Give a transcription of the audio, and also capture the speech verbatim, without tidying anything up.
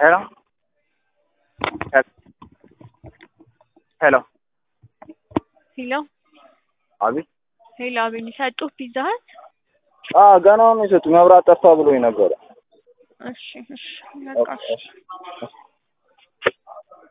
ሄሎ ሄሎ ሄሎ አቤት ሄሎ አቤት ሰጡህ ፒዛ ሀት? አዎ ገና ነው የሰጡኝ። መብራት ጠፋ ብሎኝ ነበር። እሺ እሺ በቃ እሺ